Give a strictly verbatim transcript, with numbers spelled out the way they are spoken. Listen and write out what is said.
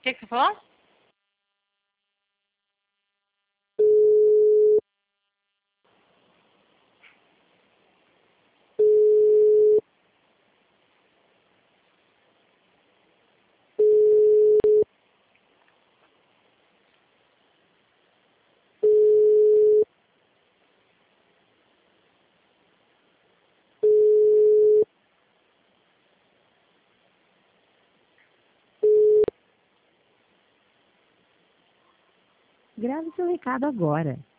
que, que você falou? Grave seu recado agora.